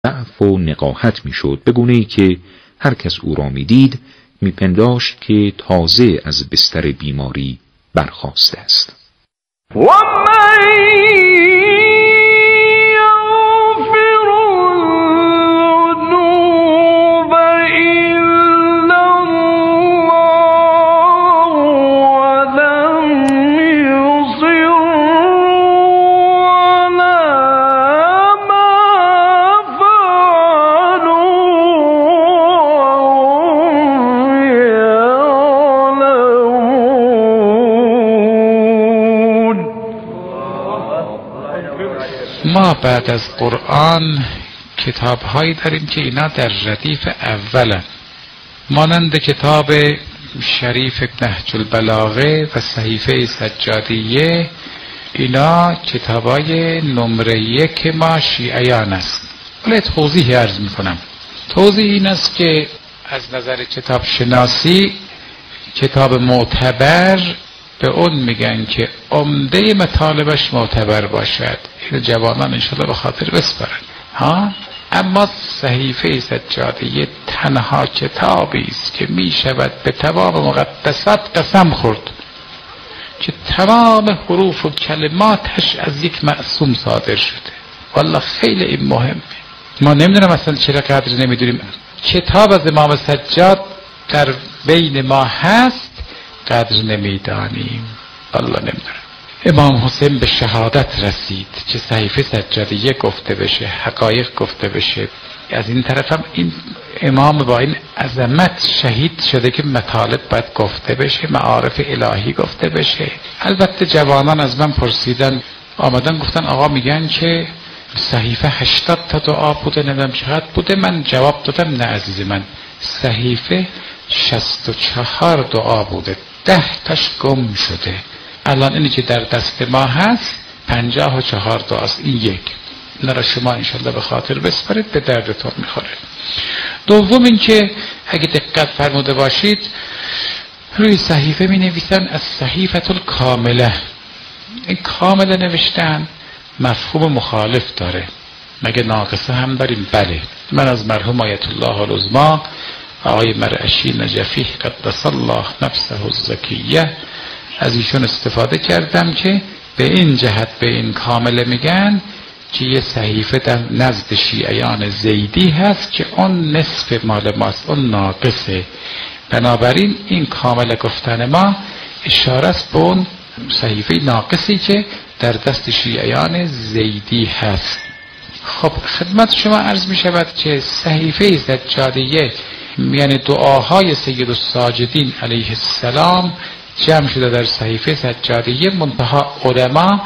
ضعف و نقاحت میشد، به گونه‌ای که هر کس او را میدید میپنداشت که تازه از بستر بیماری برخاسته است. ما بعد از قرآن کتاب‌هایی داریم که اینا در ردیف اولن، مانند کتاب شریف نهج البلاغه و صحیفه سجادیه. اینا کتابای نمره 1 ما شیعیان است. ولی توضیح عرض میکنم. توضیح این است که از نظر کتاب شناسی کتاب معتبر به اون میگن که عمده مطالبش معتبر باشد. این جوانان انشاءالله به خاطر بسپارن. اما صحیفه سجادیه تنها کتابی است که میشود به تمام مقدسات قسم خورد که تمام حروف و کلماتش از یک معصوم صادر شده. والله خیلی این مهمه. ما نمیدونم اصلا چرا قدر نمیدونیم. کتاب از امام سجاد در بین ما هست، قدر نمیدانیم. والله نمیدونم. امام حسین به شهادت رسید که صحیفه سجادیه گفته بشه، حقایق گفته بشه. از این طرف هم این امام با این عظمت شهید شده که مطالب باید گفته بشه، معارف الهی گفته بشه. البته جوانان از من پرسیدن، آمدن گفتن آقا میگن که صحیفه 80 تا دعا بوده، نمیدونم چقدر بوده. من جواب دادم نه عزیز من، صحیفه 64 دعا بوده، 10 تاش گم شده. الان اینی که در دست ما هست 54 دعاست. این یک. اینا را شما انشالله به خاطر بسپارید، به دردتون میخوره. دوم این که اگه دقت فرموده باشید روی صحیفه می نویسن از صحیفه الکامله. این کامله نوشتن مفهوم مخالف داره. مگه ناقصه هم داریم؟ بله. من از مرحوم آیت الله العظمی آقای مرعشی نجفی قدس الله نفسه الزکیه از ایشون استفاده کردم که به این جهت به این کامله میگن که یه صحیفه در نزد شیعیان زیدی هست که اون نصف مال ماست، اون ناقصه. بنابراین این کامله گفتن ما اشاره است به اون صحیفه ناقصی که در دست شیعیان زیدی هست. خب خدمت شما عرض می شود که صحیفه سجادیه یعنی دعاهای سید الساجدین علیه السلام جمع شده در صحیفه سجادیه. منتها علما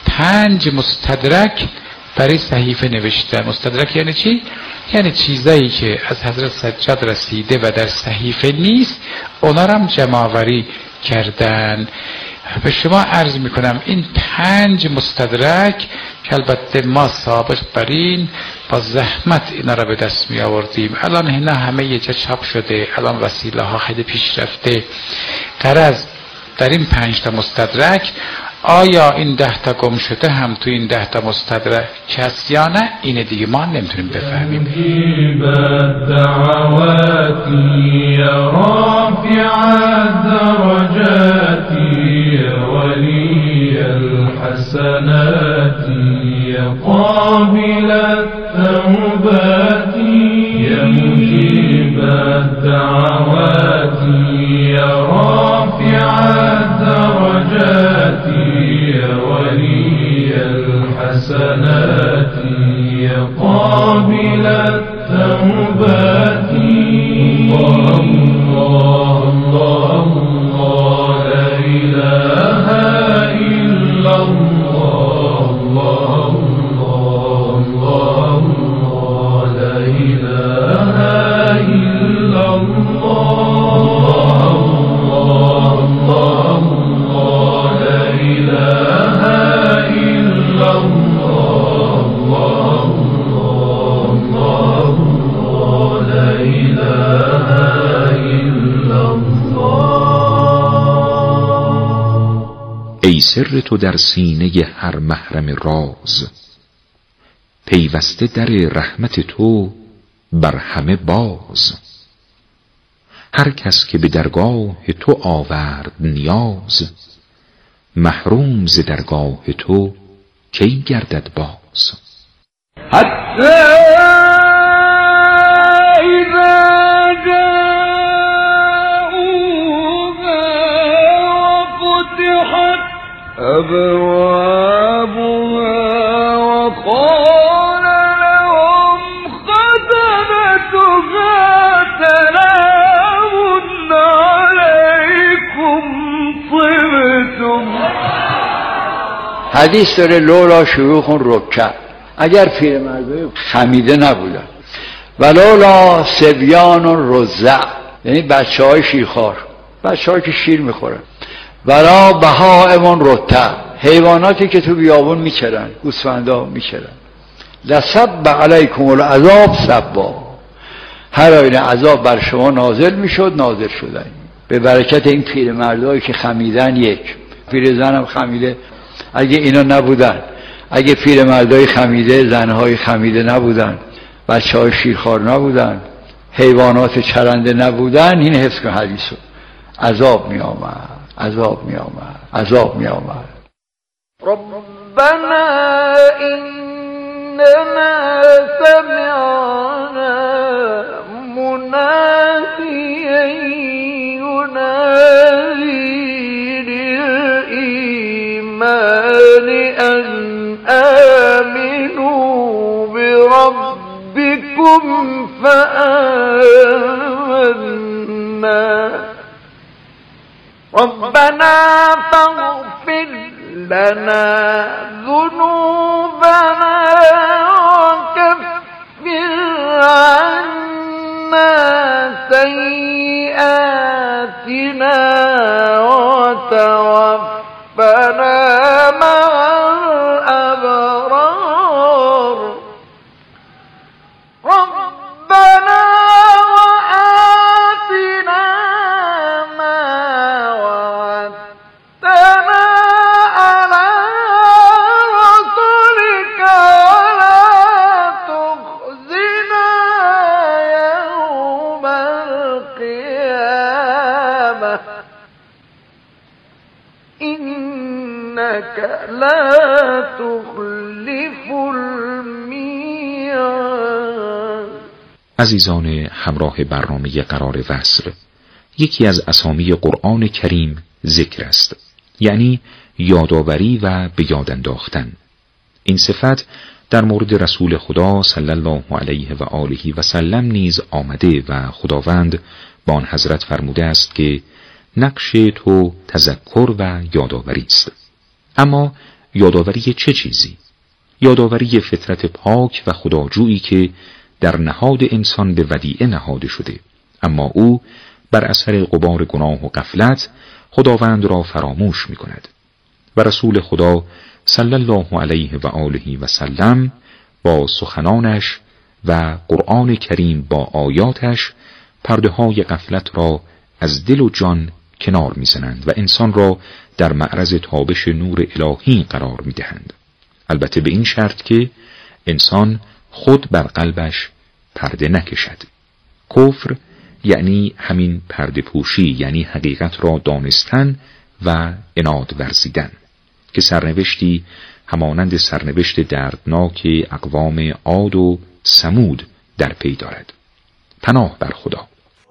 5 مستدرک برای صحیفه نوشته. مستدرک یعنی چی؟ یعنی چیزایی که از حضرت سجاد رسیده و در صحیفه نیست، اونا رو هم جمع آوری کردن. به شما عرض میکنم این 5 مستدرک که البته ما سابق برین با زحمت اینا را به دست می آوردیم، الان اینا همه یه جا چاپ شده، الان وسیله ها خیلی پیش رفته. غرض در این 5 تا مستدرک آیا این 10 تا گم شده هم تو این 10 تا مستدرک هست یا نه، اینه دیگه ما نمیتونیم بفهمیم. ای سر تو در سینه هر محرم راز، پیوسته در رحمت تو بر همه باز. هر کس که به درگاه تو آورد نیاز، محروم ز درگاه تو کی گردد باز. حتی اذا جاءوها وفتحت أبوابها وقال لهم خزنتها سلام عليكم طبتم. حدیث داره لولا شیوخ رکع، اگر پیرمردای خمیده نبودن، ولولا صبیان رضع، یعنی بچه‌های شیرخوار، بچه‌هایی که شیر میخورن، ولا بهائم رتع، حیواناتی که تو بیابون میچرن، گوسفندا میچرن، لصب علیکم العذاب صبا، هر آینه عذاب بر شما نازل میشد، نازل شدن به برکت این پیرمردایی که خمیدن. یک پیرزن هم خمیده، اگه اینا نبودن، اگه پیرمردای خمیده، زنهای خمیده نبودن، بچه‌های شیرخوار نبودن، حیوانات چرنده نبودن، این حفظ کن حدیثو، عذاب می آمد، عذاب می آمد، عذاب می آمد. ربنا اننا سمعنا مناديا ينادي للإيمان أن آمنوا بربكم فآمنا ربنا فاغفر لنا ذنوبنا وكفر عنا سيئاتنا وتوفنا مع الأبرار ربنا وآتنا ما وعدتنا على رسلك ولا تخزنا يوم القيامة إنك لا تخلف الميعاد. عزیزان همراه برنامه قرار وصل، یکی از اسامی قرآن کریم ذکر است، یعنی یادآوری و به یاد انداختن. این صفت در مورد رسول خدا صلی الله علیه و آله و سلم نیز آمده و خداوند با آن حضرت فرموده است که نقش تو تذکر و یادآوری است. اما یادآوری چه چیزی؟ یادآوری فطرت پاک و خداجویی که در نهاد انسان به ودیعه نهاده شده، اما او بر اثر غبار گناه و غفلت خداوند را فراموش می کند و رسول خدا صلی الله علیه و آله و سلم با سخنانش و قرآن کریم با آیاتش پرده های غفلت را از دل و جان کنار می زنند و انسان را در معرض تابش نور الهی قرار می دهند. البته به این شرط که انسان خود بر قلبش پرده نکشد. کفر یعنی همین پرده پوشی، یعنی حقیقت را دانستن و عناد ورزیدن، که سرنوشتی همانند سرنوشت دردناک اقوام عاد و ثمود در پی دارد. پناه بر خدا.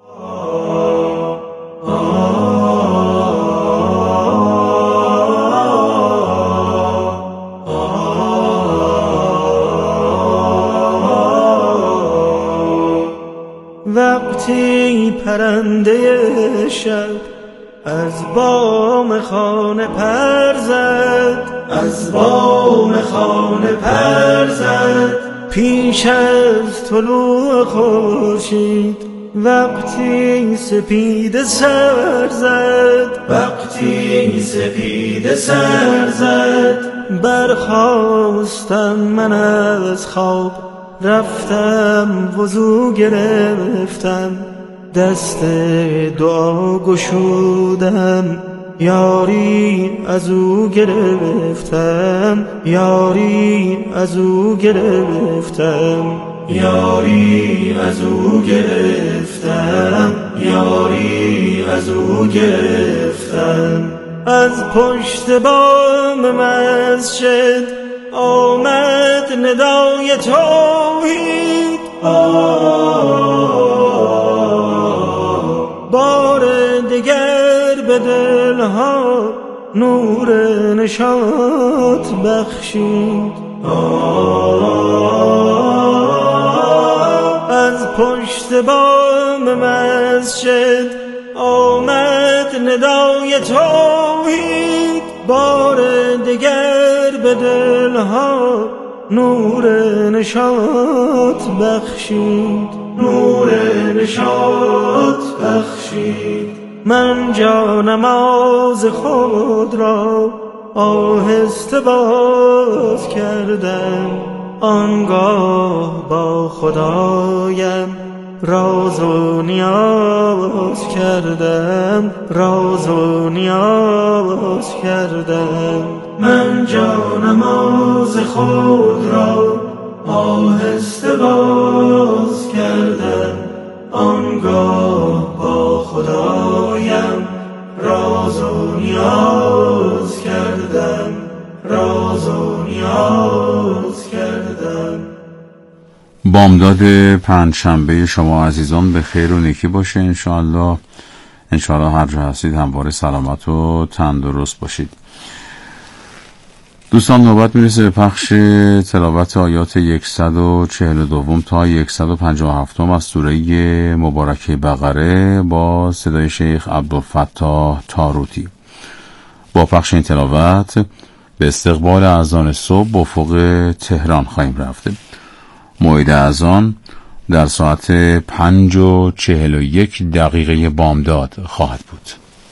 وقتی پرنده شب از بام خانه پر زد، از بام خانه پر زد، پیش از طلوع خورشید وقتی سپیده سر زد، وقتی سپیده سر زد، برخاستم من از خواب، رفتم وضو گرفتم، دست دعا گشودم، یاری از او گرفتم، یاری از او گرفتم، یاری از او گرفتم، یاری از او گرفتم. از پشت بام مسجد آمد ندای توحید، بار دیگر به دلها نور نشاط بخشید. از پشت بام مسجد آمد ندای توحید، بار دیگر به دلها نور نشاط بخشید، نور نشاط بخشید. من جا نماز خود را آهسته باز کردم، آنگاه با خدایم راز و نیاز کردم، راز و نیاز کردم. من جا نماز خود را آهسته باز کردم، آنگاه با خدایم راز و نیاز کردم، راز و نیاز کردم. بامداد پنجشنبه شما عزیزان به خیر و نیکی باشه انشاءالله. هر جا هستید همواره سلامت و تندرست باشید. دوستان نوبت میرسه به پخش تلاوت آیات 142 تا 157 از سوره مبارکه بقره با صدای شیخ عبدالفتاح تاروتی. با پخش این تلاوت به استقبال اذان صبح به افق تهران خواهیم رفت. موعد اذان در ساعت 5:41 بامداد خواهد بود.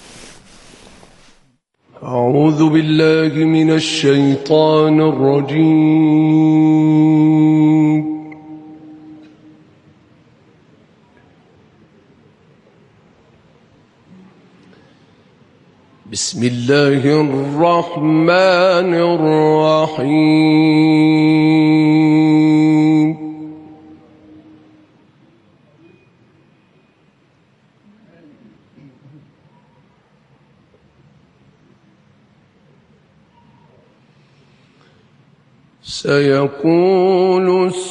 اعوذ بالله من الشیطان الرجیم. بسم الله الرحمن الرحیم. سيقول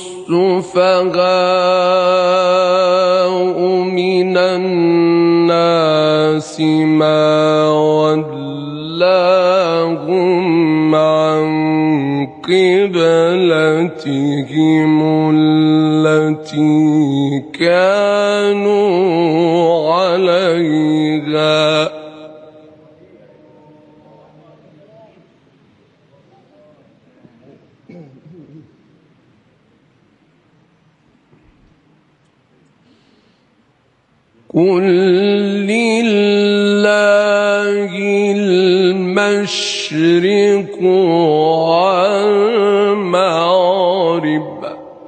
السفهاء من الناس ما ولاهم عن قبلتهم التي كانوا عليها. قل لله المشرق والمغرب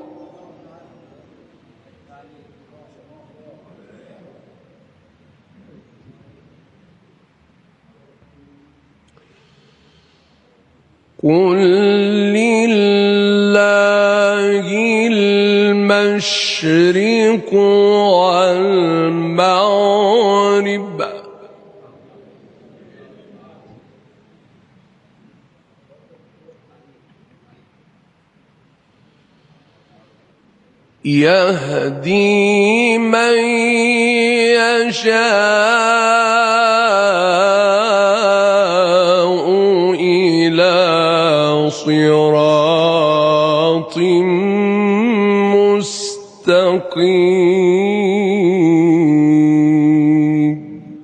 قل لله المشرق والمغرب يهدي من يشاء إلى صراط مستقيم.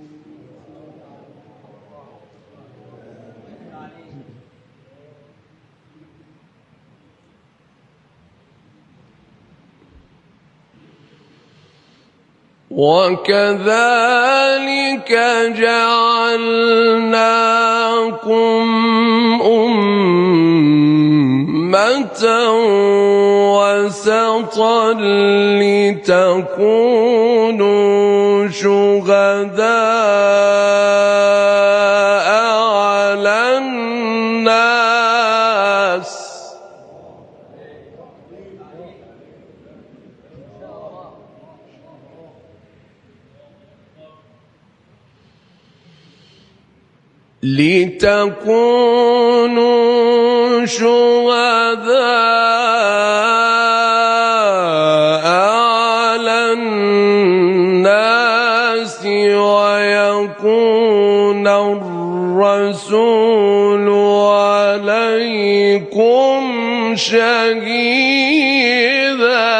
وكذلك جعلناكم أمة وسطا لتكونوا شهداء لتكونوا شهداء على الناس ويكون الرسول عليكم شهيدا.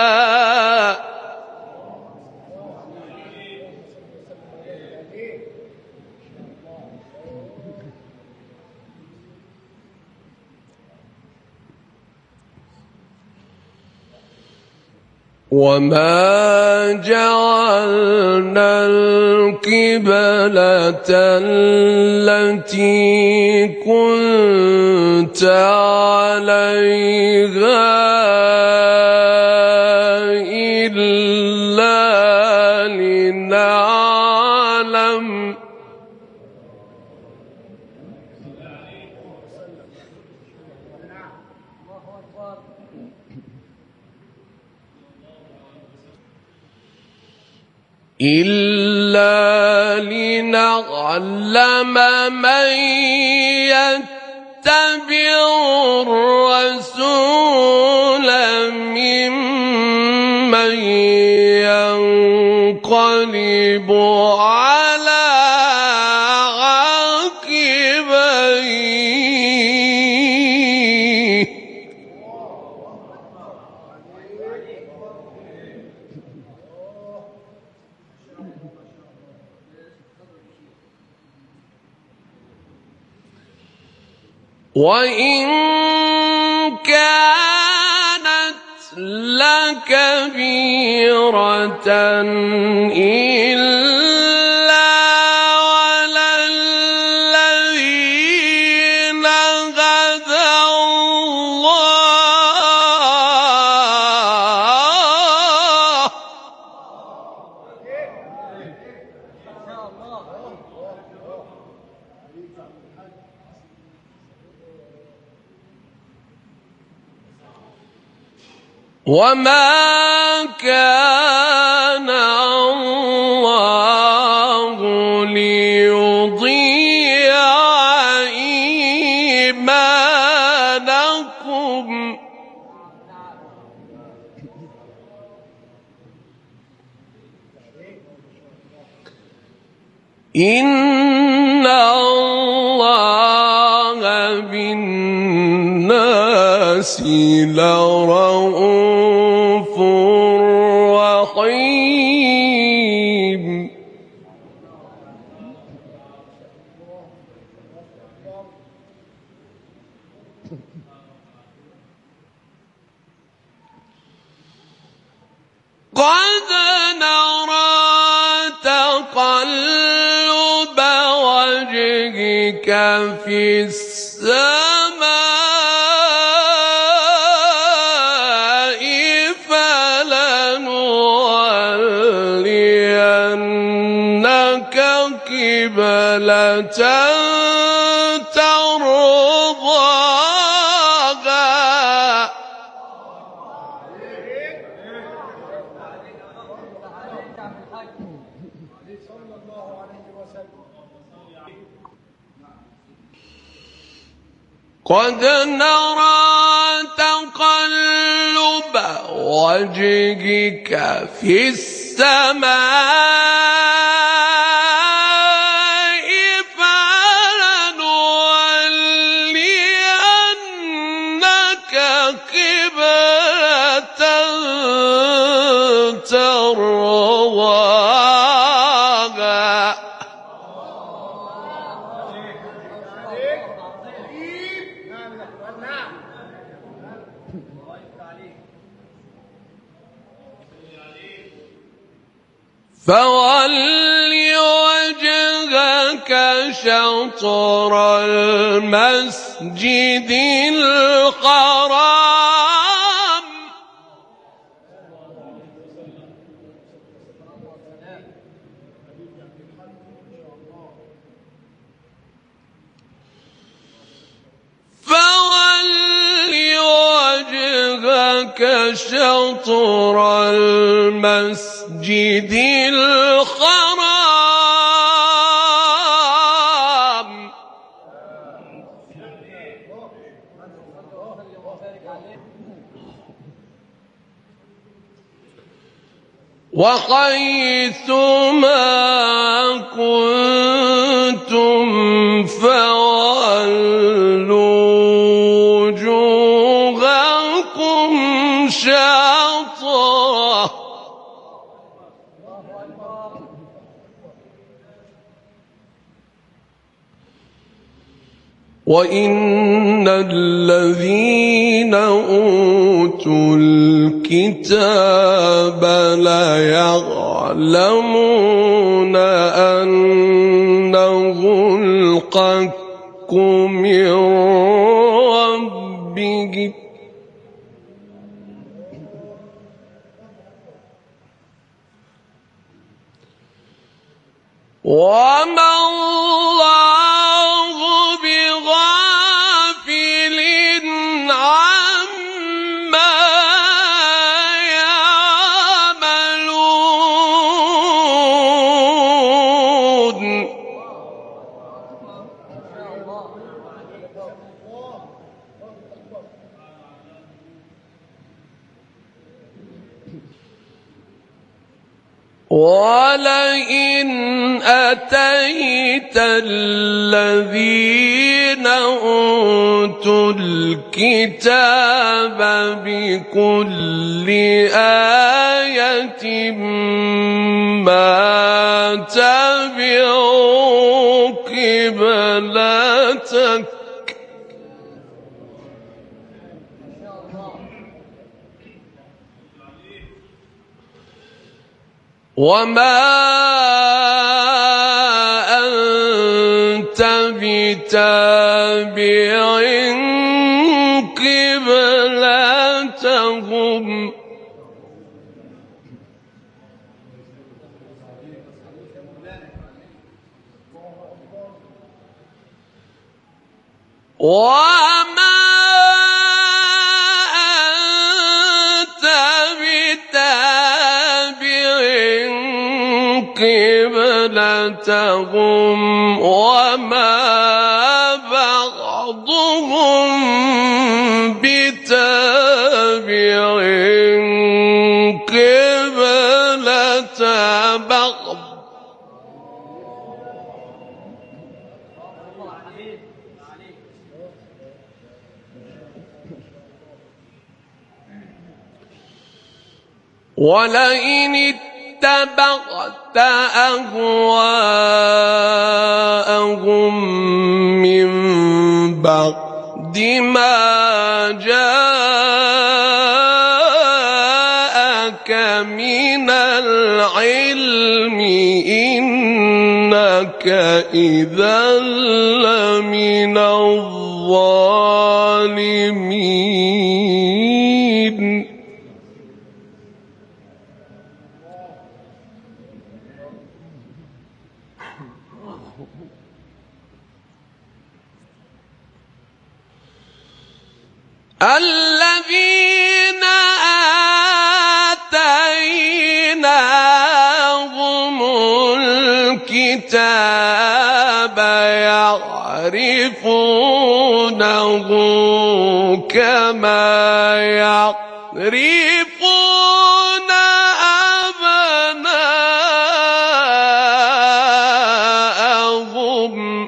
وما جعلنا القبلة التي كنت عليها إلا لنعلم من يتبع الرسول ممن ينقلب على عقبيه. وإن كانت لكبيرة إلا على الذين هدى الله وما كان الله ليضيع إيمانكم إن الله بالناس لرؤوف رحيم. قد نرى تقلب وجهك في السماء فلنولينك قبلة ترضاها قد نرى تقلب وجهك في السماء فلنولينك قبلة ترضاها فول وجهك شطر المسجد الحرام فول وجهك شطر المسجد الحرام وحيثما كنتم فولوا وجوهكم شطره وإن الذين أوتوا الكتاب ليعلمون أنه الحق من ربهم وما الله بغافل عما يعملون ولئن أتيت الذين أوتوا الكتاب بكل آية ما تبعوا قبلتك وما أنت بتابع قبلتهم وما أنت بتابع قبلتهم وما بعضهم بتابع قبلة بعض ولئن اتبعت أهواءهم من بعد ما جاءك من العلم إنك إذا لمن الظالمين الذين آتيناهم الكتاب يعرفونه كما يعرفون أبناءهم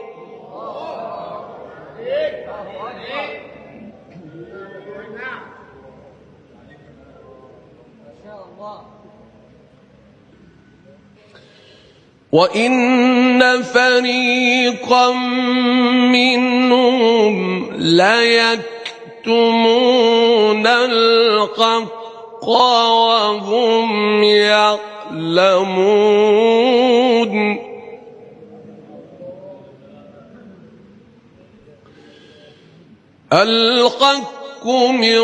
وإن فريقا منهم ليكتمون الحق وهم يعلمون الحق من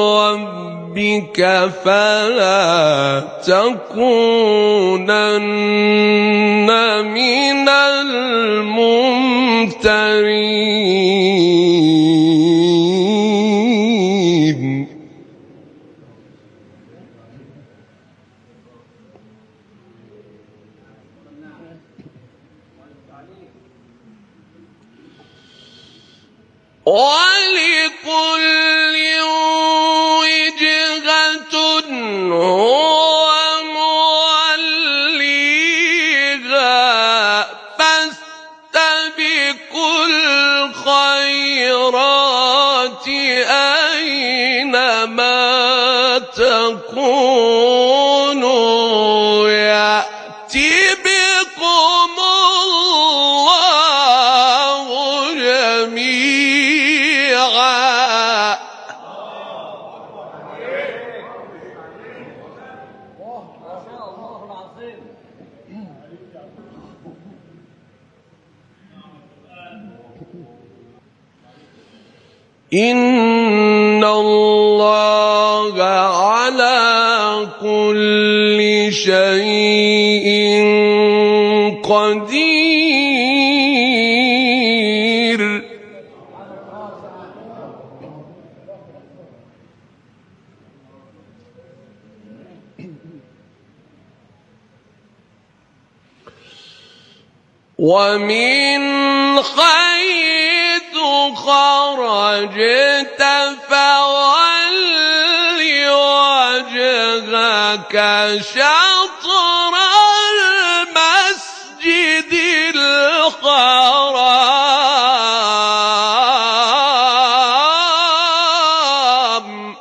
ربك فلا تكونن من الممترين ولكل وجهة هو إن الله على كل شيء قدير. ومن حيث خرجت فول وجهك شطر المسجد الحرام.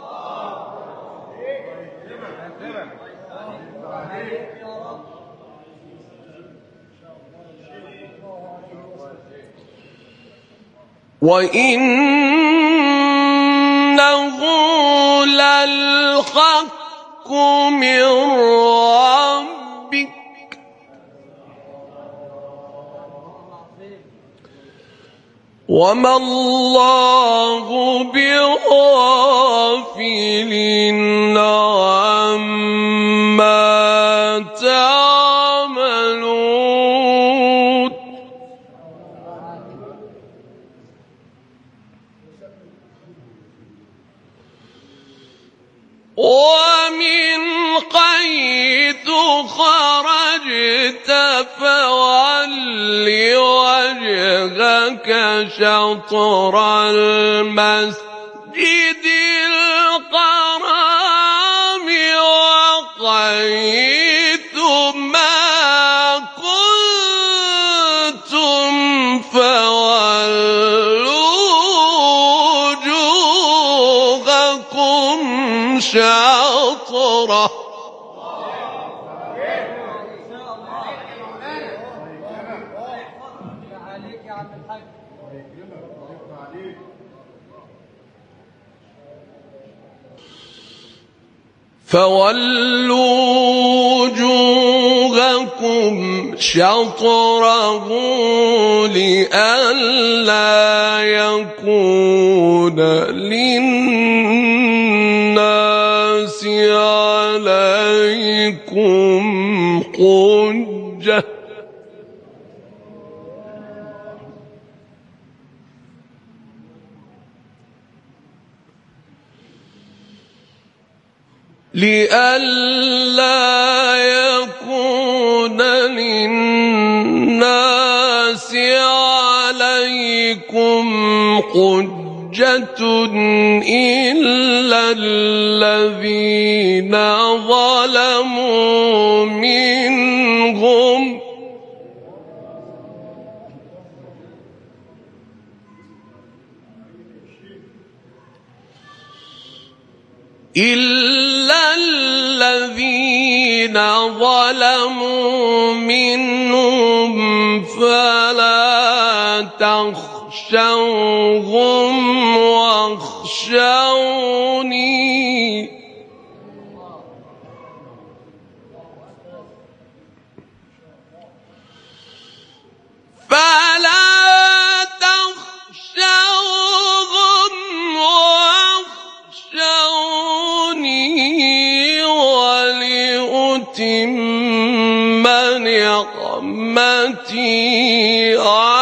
وإنه للحق من ربك وما الله بغافل عما تعملون. ومن حيث خرجت فول وجهك شطر المسجد الحرام وحيث ما كنتم فولوا وجوهكم شطره. فولوا وجوهكم شطره لئلا يكون للناس عليكم حجة حجة إلا الذين ظلموا منهم فلا تخشوهم واخشوني ولأتم نعمتي